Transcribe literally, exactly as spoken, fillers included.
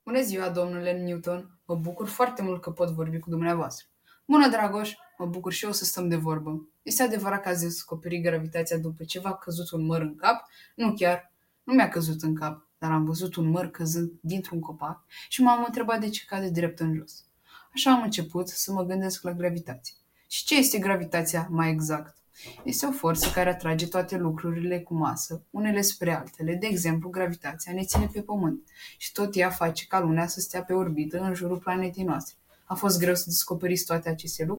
Bună ziua, domnule Newton! Mă bucur foarte mult că pot vorbi cu dumneavoastră. Bună, Dragoș! Mă bucur și eu să stăm de vorbă. Este adevărat că ați descoperit gravitația după ce v-a căzut un măr în cap? Nu chiar. Nu mi-a căzut în cap, dar am văzut un măr căzând dintr-un copac și m-am întrebat de ce cade drept în jos. Așa am început să mă gândesc la gravitație. Și ce este gravitația mai exact? Este o forță care atrage toate lucrurile cu masă, unele spre altele. De exemplu, gravitația ne ține pe Pământ și tot ea face ca Lumea să stea pe orbită în jurul planetei noastre. A fost greu să descoperiți toate aceste lucruri?